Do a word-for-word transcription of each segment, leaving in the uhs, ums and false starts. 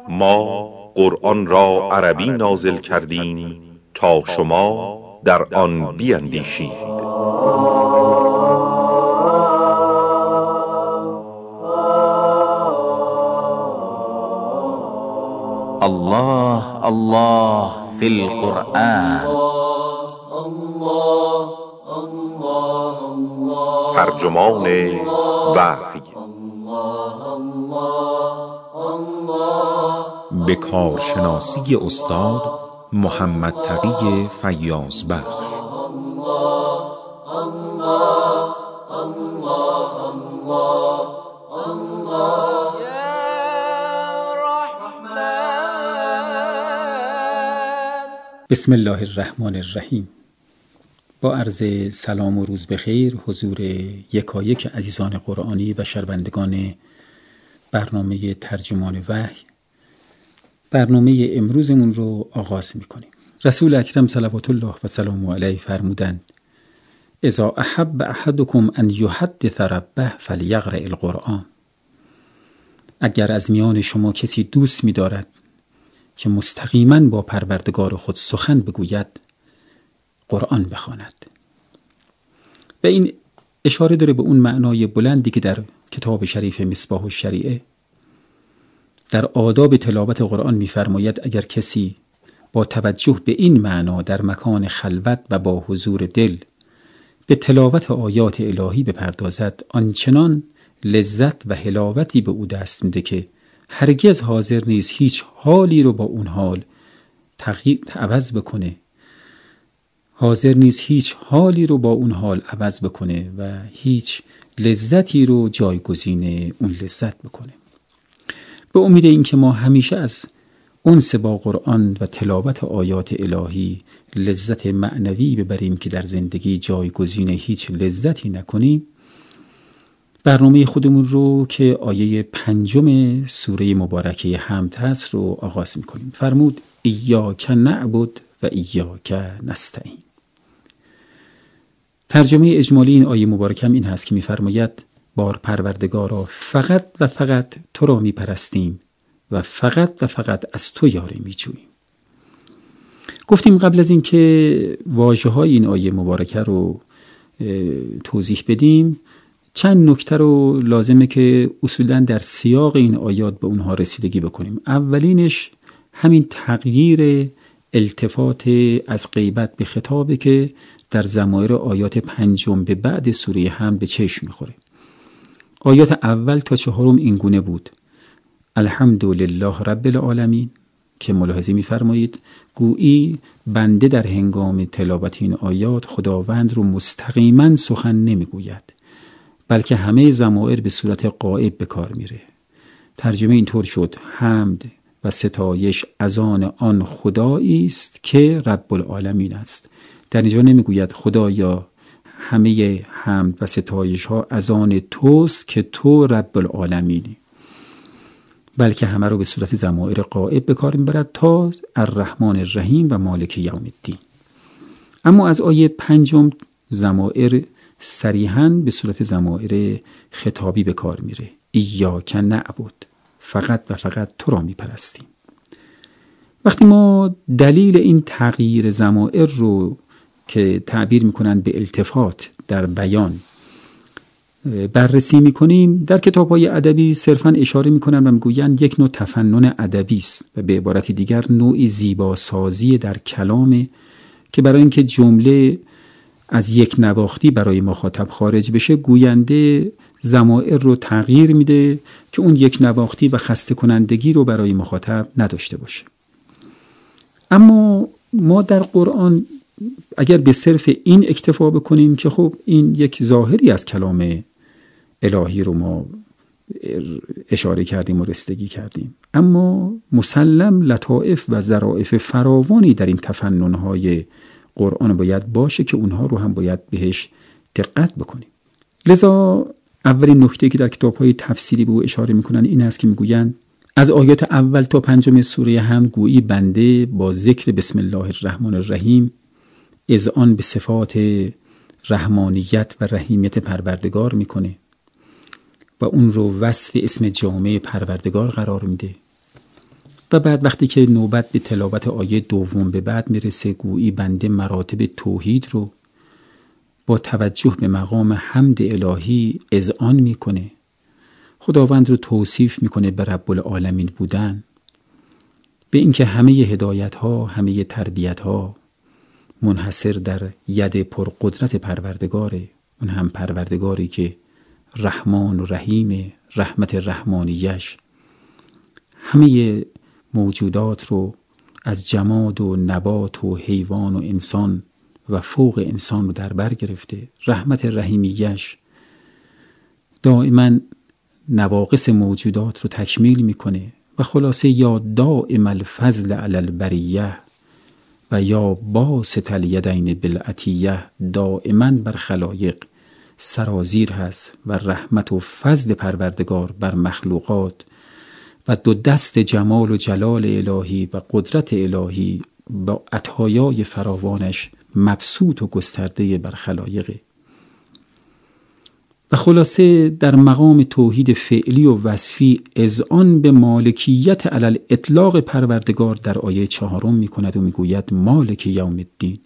ما قرآن را عربی نازل کردیم تا شما در آن بیندیشید. الله الله فی القرآن. ترجمان وحی. به کارشناسی استاد محمد تقی فیاض بخش. بسم الله الرحمن الرحیم. با عرض سلام و روز بخیر حضور یکایک عزیزان قرآنی و شنوندگان برنامه ترجمان وحی، برنامه امروزمون رو آغاز میکنیم. رسول اکرم صلوات الله و سلام علیه فرمودند: اذا احب احدکم ان یحدث ربه فلیقرأ القرآن. اگر از میان شما کسی دوست می‌دارد که مستقیما با پروردگار خود سخن بگوید، قرآن بخواند. و این اشاره داره به اون معنای بلندی که در کتاب شریف مصباح الشریعه در آداب تلاوت قرآن می‌فرماید اگر کسی با توجه به این معنا در مکان خلوت و با حضور دل به تلاوت آیات الهی بپردازد، آنچنان لذت و حلاوتی به او دست میده که هرگز حاضر نیست هیچ حالی رو با اون حال تغییر عوض بکنه حاضر نیست هیچ حالی رو با اون حال عوض بکنه و هیچ لذتی رو جایگزین اون لذت بکنه. به امید این که ما همیشه از انس با قرآن و تلاوت آیات الهی لذت معنوی ببریم که در زندگی جایگزین هیچ لذتی نکنیم، برنامه خودمون رو که آیه پنجم سوره مبارکه حمد هست رو آغاز میکنیم. فرمود: ایاک نعبد و ایاک نستعین. ترجمه اجمالی این آیه مبارکه این هست که میفرماید بار پروردگارا، فقط و فقط تو را میپرستیم و فقط و فقط از تو یاری میجوییم. گفتیم قبل از این که واژه های این آیه مبارکه رو توضیح بدیم، چند نکته رو لازمه که اصولاً در سیاق این آیات به اونها رسیدگی بکنیم. اولینش همین تغییر التفات از غیبت به خطابه که در ضمایر آیات پنجم به بعد سوره حمد به چشم میخوره. آیات اول تا چهارم این گونه بود: الحمدلله رب العالمین، که ملاحظه می‌فرمایید گویی بنده در هنگام تلاوت این آیات خداوند رو مستقیما سخن نمیگوید، بلکه همه ضمائر به صورت غائب به کار میره. ترجمه اینطور شد: حمد و ستایش از آن آن خدایی است که رب العالمین است. در اینجا نمیگوید خدایا همه حمد و ستایش ها از آن توست که تو رب العالمینی، بلکه همه رو به صورت ضمائر غائب به کار میبرد تا الرحمن الرحیم و مالک یوم الدین. اما از آیه پنجم ضمائر صریحاً به صورت ضمائر خطابی به کار میره: ایاک نعبد، فقط و فقط تو را میپرستیم. وقتی ما دلیل این تغییر ضمائر رو که تعبیر میکنن به التفات در بیان بررسی میکنیم، در کتاب‌های ادبی صرفاً اشاره میکنن و میگویند یک نوع تفنن ادبی است و به عبارت دیگر نوعی زیباسازی در کلام که برای اینکه جمله از یک نواختی برای مخاطب خارج بشه، گوینده ضمائر رو تغییر میده که اون یک نواختی و خسته کنندگی رو برای مخاطب نداشته باشه. اما ما در قرآن اگر به صرف این اکتفا بکنیم که خب این یک ظاهری از کلام الهی رو ما اشاره کردیم و رسیدگی کردیم، اما مسلم لطائف و ظرافت فراوانی در این تفنن‌های قرآن باید باشه که اونها رو هم باید بهش دقت بکنیم. لذا اولین نکته که در کتاب‌های تفسیری به او اشاره میکنن این است که میگویند از آیات اول تا پنجم سوره حمد گویی بنده با ذکر بسم الله الرحمن الرحیم اذعان به صفات رحمانیت و رحیمیت پروردگار میکنه و اون رو وصف اسم جامع پروردگار قرار میده و بعد وقتی که نوبت به تلاوت آیه دوم به بعد میرسه، گویی بنده مراتب توحید رو با توجه به مقام حمد الهی اذعان میکنه، خداوند رو توصیف میکنه به رب العالمین بودن، به اینکه همه هدایت ها، همه تربیت ها منحصر در ید پرقدرت پروردگاره، اون هم پروردگاری که رحمان و رحیم، رحمت رحمانیش همه موجودات رو از جماد و نبات و حیوان و انسان و فوق انسان رو در بر گرفته، رحمت رحیمیش دائما نواقص موجودات رو تکمیل میکنه و خلاصه یا دائم الفضل علی البریه و یا باسط الیدین بالعطیه، دائما بر خلایق سرازیر هست و رحمت و فضل پروردگار بر مخلوقات و دو دست جمال و جلال الهی و قدرت الهی با عطایای فراوانش مبسوط و گسترده بر خلایقه. و خلاصه در مقام توحید فعلی و وصفی اذعان به مالکیت علی الاطلاق پروردگار در آیه چهارم می کند و می گوید مالک یوم الدین،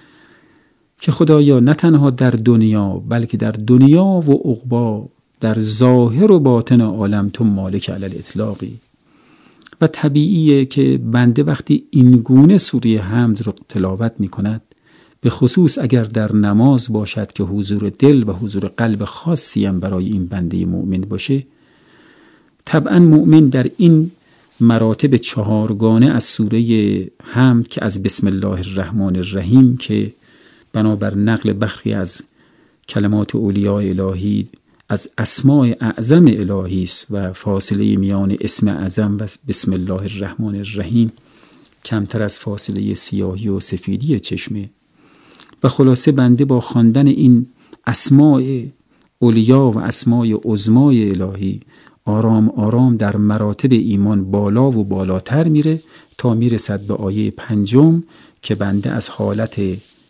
که خدایا نه تنها در دنیا بلکه در دنیا و عقبا، در ظاهر و باطن عالم تو مالک علی الاطلاقی. و طبیعیه که بنده وقتی این گونه سوره حمد رو تلاوت می کند، به خصوص اگر در نماز باشد که حضور دل و حضور قلب خاصی هم برای این بنده مؤمن باشه، طبعا مؤمن در این مراتب چهارگانه از سوره حمد که از بسم الله الرحمن الرحیم که بنابر نقل برخی از کلمات اولیاء الهی از اسماء اعظم الهی است و فاصله میان اسم اعظم و بسم الله الرحمن الرحیم کمتر از فاصله سیاهی و سفیدی چشمه. و خلاصه بنده با خواندن این اسماء اولیا و اسماء عظمای الهی آرام آرام در مراتب ایمان بالا و بالاتر میره تا میرسد به آیه پنجم که بنده از حالت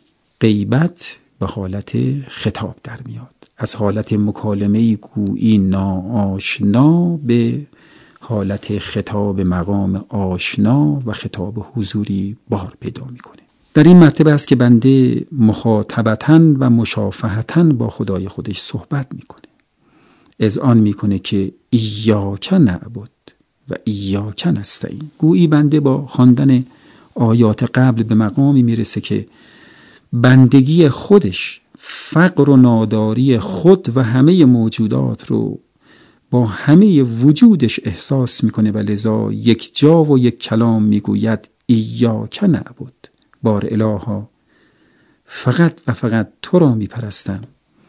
غیبت به حالت خطاب در میاد، از حالت مکالمه گویی ناآشنا به حالت خطاب مقام آشنا و خطاب حضوری بار پیدا میکنه. در این مرتبه است که بنده مخاطبتاً و مشافهتاً با خدای خودش صحبت میکنه، اذعان میکنه که ایاک نعبد و ایاک نستعین. گویی بنده با خواندن آیات قبل به مقامی میرسه که بندگی خودش، فقر و ناداری خود و همه موجودات رو با همه وجودش احساس میکنه و لذا یک جا و یک کلام میگوید ایاک نعبد، بار الها فقط و فقط تو را میپرستم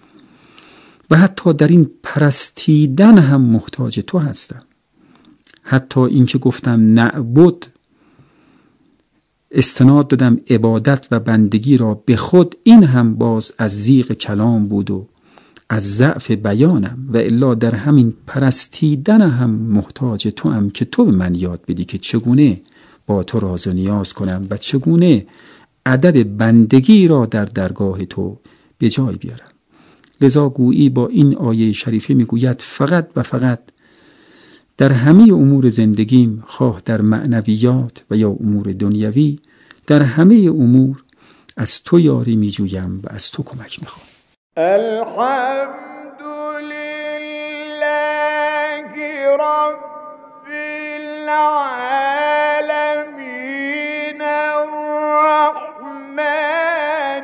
و حتی در این پرستیدن هم محتاج تو هستم. حتی این که گفتم نعبد استناد دادم عبادت و بندگی را به خود، این هم باز از ضیق کلام بود و از ضعف بیانم، و الا در همین پرستیدن هم محتاج تو هم که تو به من یاد بدی که چگونه با تو راز و نیاز کنم و چگونه ادب بندگی را در درگاه تو به جای بیارم. لذا گویی با این آیه شریفه میگوید فقط و فقط در همه امور زندگیم، خواه در معنویات و یا امور دنیوی، در همه امور از تو یاری میجویم و از تو کمک میخوام. الحمد لله رب العالمین الرحمن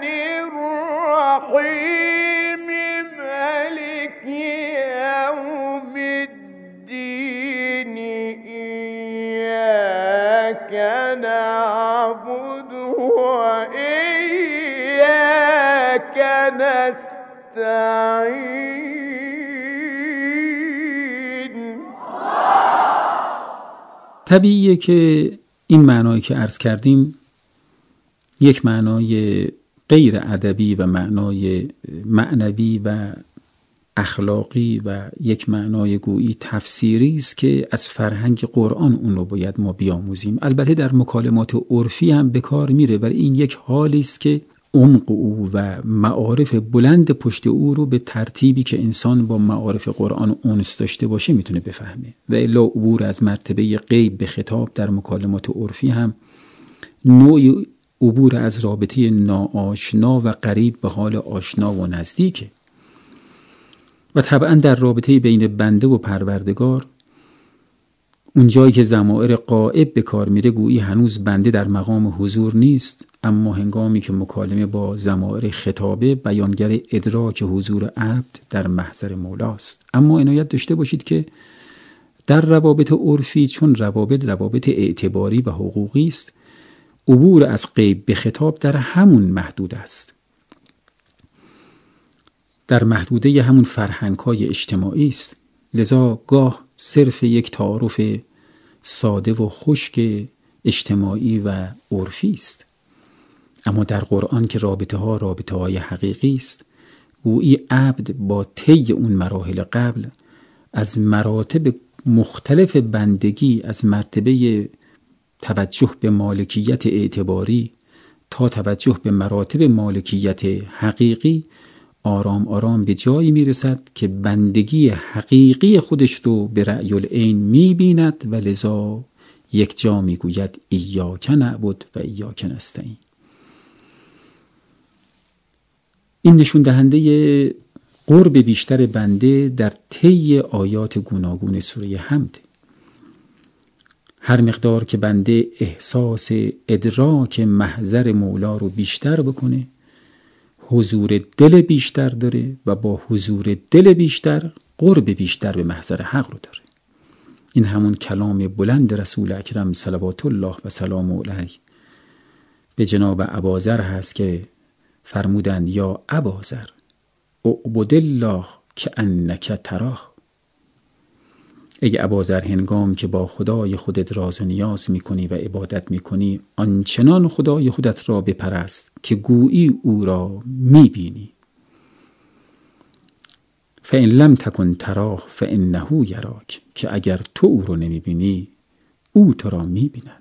الرحیم مالک یوم الدین ایاک نعبد و ایاک نستعین. طبیعیه که این معنایی که عرض کردیم یک معنای غیر ادبی و معنای معنوی و اخلاقی و یک معنای گویی تفسیری است که از فرهنگ قرآن اون رو باید ما بیاموزیم. البته در مکالمات عرفی هم به کار میره، ولی این یک حالی است که عمق او و معارف بلند پشت او رو به ترتیبی که انسان با معارف قرآن اونس داشته باشه میتونه بفهمه. و الا عبور از مرتبه غیب به خطاب در مکالمات عرفی هم نوعی عبور از رابطه ناآشنا و قریب به حال آشنا و نزدیکه. و طبعا در رابطه بین بنده و پروردگار، اون جایی که ضمائر غائب به کار میره، گویی هنوز بنده در مقام حضور نیست، اما هنگامی که مکالمه با ضمائر خطابه، بیانگر ادراک حضور عبد در محضر مولاست. اما عنایت داشته باشید که در روابط عرفی، چون روابط روابط اعتباری و حقوقی است، عبور از غیب به خطاب در همون محدود است، در محدوده همون فرهنگ‌های اجتماعی است. لذا گاه صرف یک تعارف ساده و خشک اجتماعی و عرفی است. اما در قرآن که رابطه ها رابطه های حقیقی است، گویی عبد با طی اون مراحل قبل از مراتب مختلف بندگی، از مرتبه توجه به مالکیت اعتباری تا توجه به مراتب مالکیت حقیقی، آرام آرام به جایی میرسد که بندگی حقیقی خودش رو به رأی العین میبیند و لذا یک جا میگوید ایاک نعبد و ایاک نستعین. این نشون دهنده قرب بیشتر بنده در طی آیات گوناگون سوره حمد. هر مقدار که بنده احساس ادراک محضر مولا رو بیشتر بکنه، حضور دل بیشتر داره و با حضور دل بیشتر قرب بیشتر به محضر حق رو داره. این همون کلام بلند رسول اکرم صلوات الله و سلام علیه به جناب اباذر هست که فرمودند یا اباذر اعبد الله که انک تراه. ای اباذر، هنگام که با خدای خودت راز و نیاز میکنی و عبادت میکنی، آنچنان خدای خودت را بپرست که گویی او را میبینی. فإن لم تکن تراه فإنه یراک، که اگر تو او رو نمیبینی، او تو را میبیند.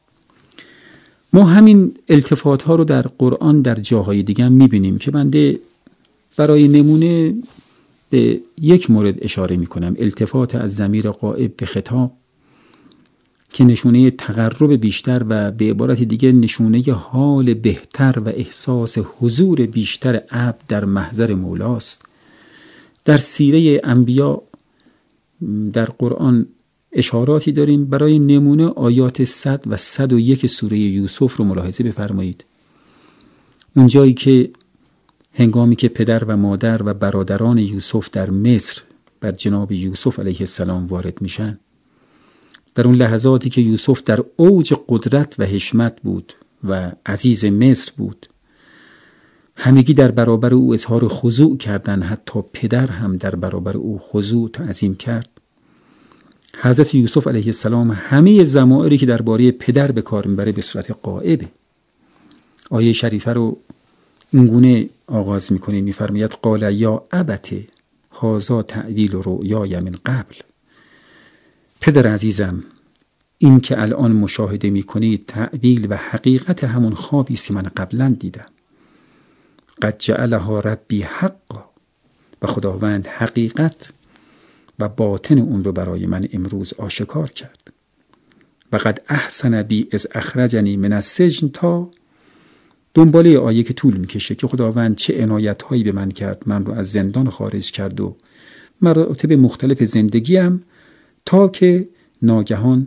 ما همین التفات ها رو در قرآن در جاهای دیگه هم میبینیم که بنده برای نمونه به یک مورد اشاره میکنم. التفات از ضمیر غائب به خطاب که نشونه تقرب بیشتر و به عبارت دیگه نشونه حال بهتر و احساس حضور بیشتر عبد در محضر مولاست. در سیره انبیا در قرآن اشاراتی داریم. برای نمونه آیات صد و صد و یک سوره یوسف رو ملاحظه بفرمایید. اونجایی که هنگامی که پدر و مادر و برادران یوسف در مصر بر جناب یوسف علیه السلام وارد میشن، در اون لحظاتی که یوسف در اوج قدرت و حشمت بود و عزیز مصر بود، همگی در برابر او اظهار خضوع کردن، حتی پدر هم در برابر او خضوع تعظیم کرد. حضرت یوسف علیه السلام همه ضمائری که درباره پدر به کار میبره به صورت غائبه. آیه شریفه رو اینگونه آغاز میکنه، میفرماید قال یا ابت هذا تعویل رؤیای من قبل. پدر عزیزم، این که الان مشاهده میکنید تعویل و حقیقت همون خوابی است که من قبلا دیدم. قد جعلها ربی حقا، و خداوند حقیقت و باطن اون رو برای من امروز آشکار کرد. و قد احسن بی از اخرجنی من السجن، تا دنباله آیه که طول میکشه که خداوند چه عنایت هایی به من کرد، من رو از زندان خارج کرد و مراتب مختلف زندگیم، تا که ناگهان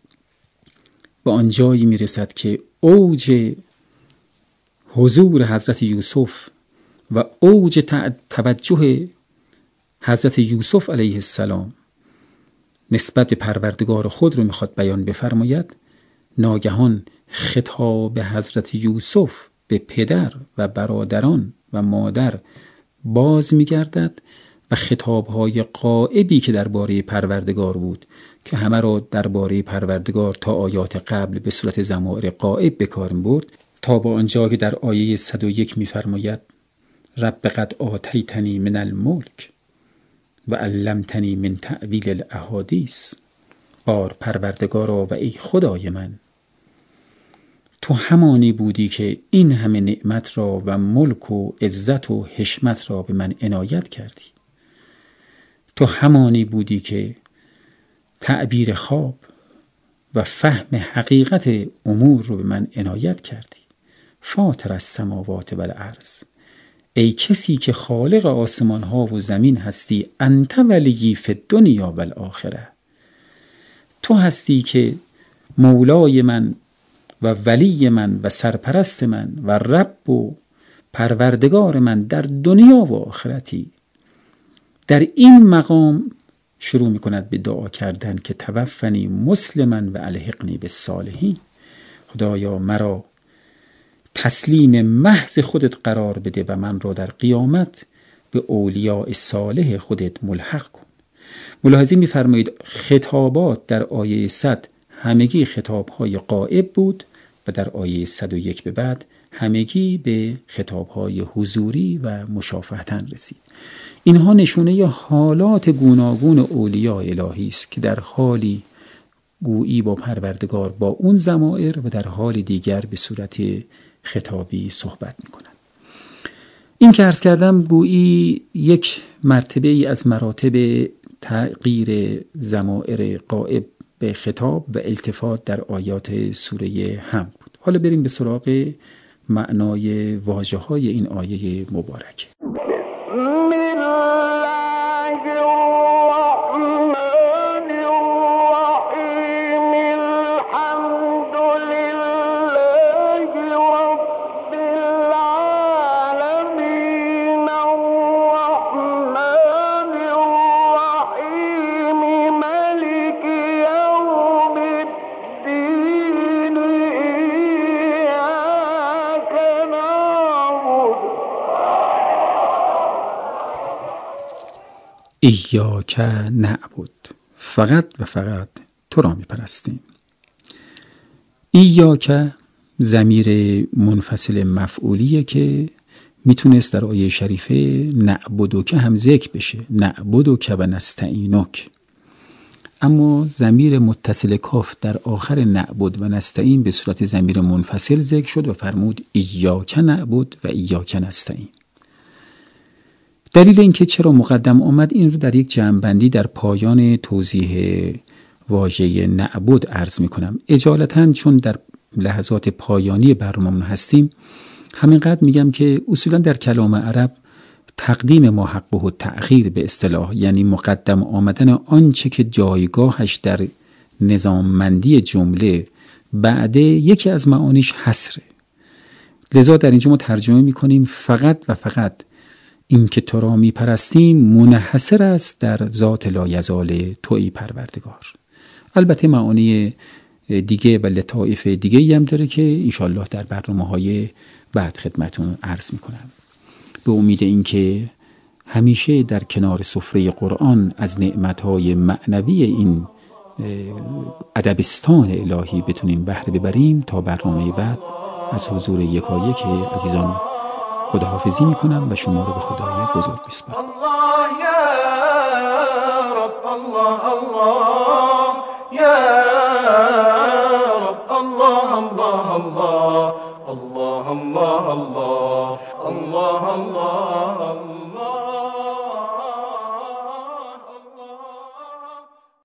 به آن جایی میرسد که اوج حضور حضرت یوسف و اوج توجه حضرت یوسف علیه السلام نسبت به پروردگار خود رو میخواد بیان بفرماید. ناگهان خطاب حضرت یوسف به پدر و برادران و مادر باز میگردد و خطابهای غائبی که درباره پروردگار بود که همه را درباره پروردگار تا آیات قبل به صورت ضمائر غائب به کار برد، تا با آنجا که در آیه صد و یک میفرماید رب قد آتیتنی من الملک و علمتنی من تأویل الاحادیث. آر پروردگارا و ای خدای من، تو تو همانی بودی که این همه نعمت را و ملک و عزت و حشمت را به من عنایت کردی. تو همانی بودی که تعبیر خواب و فهم حقیقت امور رو به من عنایت کردی. فاطر السماوات و الارض، ای کسی که خالق آسمان ها و زمین هستی، انت ولی فی الدنیا و الاخره، تو هستی که مولای من و ولی من و سرپرست من و رب و پروردگار من در دنیا و آخرتی. در این مقام شروع می کند به دعا کردن که توفنی مسلما و الحقنی بالصالحین. خدایا مرا تسلیم محض خودت قرار بده و من را در قیامت به اولیاء صالح خودت ملحق کن. ملاحظه می فرمایید خطابات در آیه صد همگی خطابهای غائب بود و در آیه صد و یک به بعد همگی به خطابهای حضوری و مشافهتن رسید. اینها نشونه حالات گوناگون اولیاء الهی است که در حالی گویی با پروردگار با اون ضمائر و در حال دیگر به صورت خطابی صحبت میکنند. این که عرض کردم گویی یک مرتبه ای از مراتب تغییر ضمائر غائب به خطاب و التفات در آیات سوره حمد بود. حالا بریم به سراغ معنای واژه های این آیه مبارکه. ایاک نعبد، فقط و فقط تو را می پرستیم. ایاک ضمیر منفصل مفعولیه که میتونست در آیه شریفه نعبدک هم ذکر بشه، نعبدک و نستعینک، اما ضمیر متصل کاف در آخر نعبد و نستعین به صورت ضمیر منفصل ذکر شد و فرمود ایاک نعبد و ایاک نستعین. دلیل اینکه چرا مقدم آمد این رو در یک جمع‌بندی در پایان توضیح واژه نعبد عرض می کنم. اجالتاً چون در لحظات پایانی برنامه‌مون هستیم همینقدر میگم که اصولاً در کلام عرب تقدیم ما حقه و تأخیر به اصطلاح، یعنی مقدم آمدن آنچه که جایگاهش در نظاممندی جمله بعد، یکی از معانیش حصره. لذا در اینجا ما ترجمه میکنیم فقط و فقط این که تو را می پرستیم منحصر است در ذات لایزال تویی پروردگار. البته معانی دیگه و لطائف دیگه هم داره که انشالله در برنامه های بعد خدمتون عرض میکنم. به امید اینکه همیشه در کنار سفره قرآن از نعمتهای معنوی این ادبستان الهی بتونیم بهره ببریم. تا برنامه بعد از حضور یکایک عزیزان خداحافظی میکنم و شما رو به خدای بزرگ میسپارم. الله یا رب، الله الله